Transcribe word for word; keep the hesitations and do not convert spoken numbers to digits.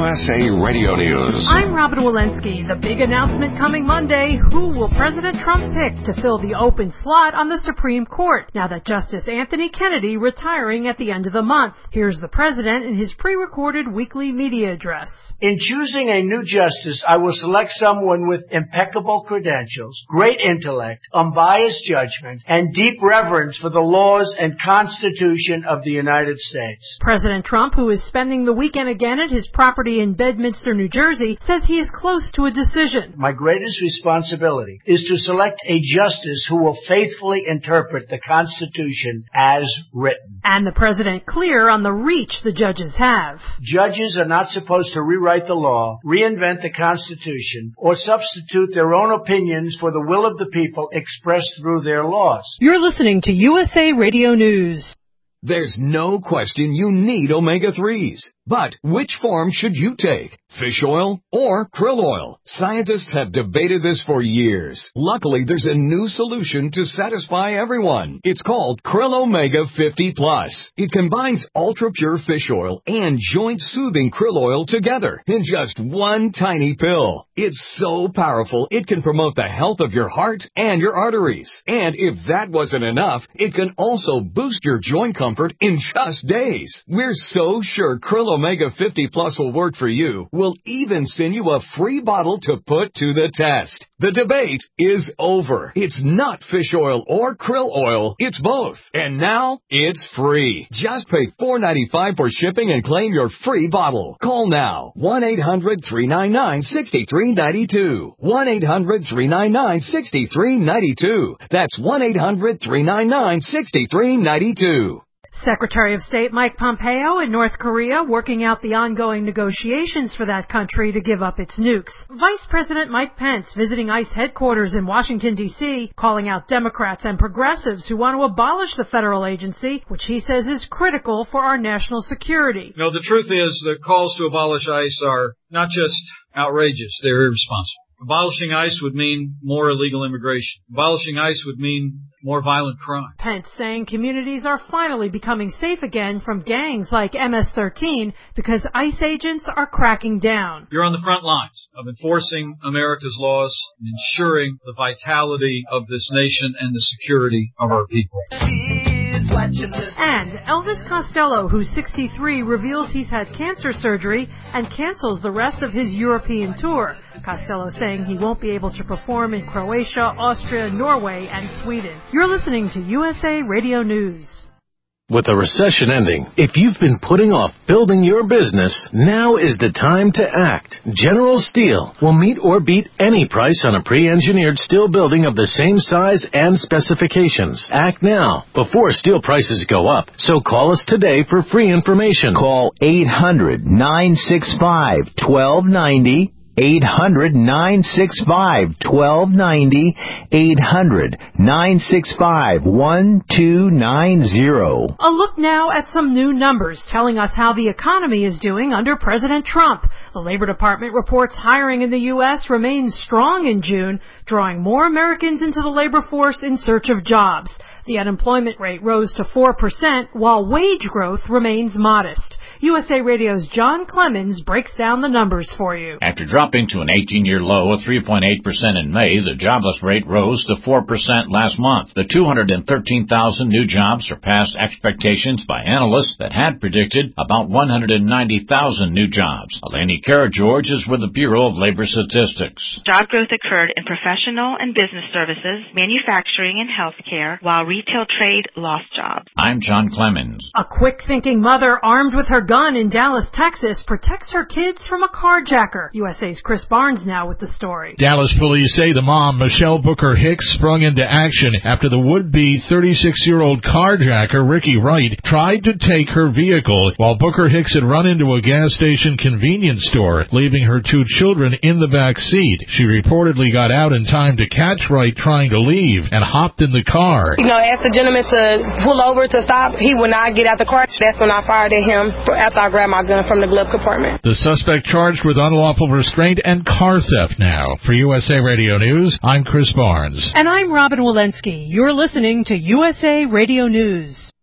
S A Radio News. I'm Robin Walensky. The big announcement coming Monday. Who will President Trump pick to fill the open slot on the Supreme Court now that Justice Anthony Kennedy retiring at the end of the month? Here's the president in his pre-recorded weekly media address. In choosing a new justice, I will select someone with impeccable credentials, great intellect, unbiased judgment, and deep reverence for the laws and Constitution of the United States. President Trump, who is spending the weekend again at his property in Bedminster, New Jersey, says he is close to a decision. My greatest responsibility is to select a justice who will faithfully interpret the Constitution as written. And the president clear on the reach the judges have. Judges are not supposed to rewrite the law, reinvent the Constitution, or substitute their own opinions for the will of the people expressed through their laws. You're listening to U S A Radio News. There's no question you need omega threes. But which form should you take? Fish oil or krill oil? Scientists have debated this for years. Luckily, there's a new solution to satisfy everyone. It's called Krill Omega fifty plus. It combines ultra-pure fish oil and joint-soothing krill oil together in just one tiny pill. It's so powerful, it can promote the health of your heart and your arteries. And if that wasn't enough, it can also boost your joint comfort in just days. We're so sure Krill Omega fifty plus will work for you. We'll even send you a free bottle to put to the test. The debate is over. It's not fish oil or krill oil. It's both. And now it's free. Just pay four dollars and ninety-five cents for shipping and claim your free bottle. Call now. one eight hundred three nine nine six three nine two. one eight hundred three nine nine six three nine two. That's one eight hundred three nine nine six three nine two. Secretary of State Mike Pompeo in North Korea working out the ongoing negotiations for that country to give up its nukes. Vice President Mike Pence visiting ICE headquarters in Washington, D C, calling out Democrats and progressives who want to abolish the federal agency, which he says is critical for our national security. No, the truth is the calls to abolish ICE are not just outrageous, they're irresponsible. Abolishing ICE would mean more illegal immigration. Abolishing ICE would mean more violent crime. Pence saying communities are finally becoming safe again from gangs like M S thirteen because ICE agents are cracking down. You're on the front lines of enforcing America's laws and ensuring the vitality of this nation and the security of our people. And Elvis Costello, who's sixty-three, reveals he's had cancer surgery and cancels the rest of his European tour. Costello saying he won't be able to perform in Croatia, Austria, Norway, and Sweden. You're listening to U S A Radio News. With the recession ending, if you've been putting off building your business, now is the time to act. General Steel will meet or beat any price on a pre-engineered steel building of the same size and specifications. Act now, before steel prices go up. So call us today for free information. Call eight hundred nine six five one two nine zero. eight hundred nine six five one two nine zero. eight hundred nine six five one two nine zero. A look now at some new numbers telling us how the economy is doing under President Trump. The Labor Department reports hiring in the U S remains strong in June, drawing more Americans into the labor force in search of jobs. The unemployment rate rose to four percent, while wage growth remains modest. U S A Radio's John Clemens breaks down the numbers for you. After dropping to an eighteen-year low of three point eight percent in May, the jobless rate rose to four percent last month. The two hundred thirteen thousand new jobs surpassed expectations by analysts that had predicted about one hundred ninety thousand new jobs. Eleni Karageorge is with the Bureau of Labor Statistics. Job growth occurred in professional and business services, manufacturing and healthcare, while retail trade lost jobs. I'm John Clemens. A quick-thinking mother armed with her gun in Dallas, Texas, protects her kids from a carjacker. U S A's Chris Barnes now with the story. Dallas police say the mom, Michelle Booker Hicks, sprung into action after the would-be thirty-six-year-old carjacker, Ricky Wright, tried to take her vehicle while Booker Hicks had run into a gas station convenience store, leaving her two children in the back seat. She reportedly got out in time to catch Wright trying to leave and hopped in the car. You know, asked the gentleman to pull over to stop. He would not get out the car. That's when I fired at him after I grabbed my gun from the glove compartment. The suspect charged with unlawful restraint and car theft now. For U S A Radio News, I'm Chris Barnes. And I'm Robin Walensky. You're listening to U S A Radio News.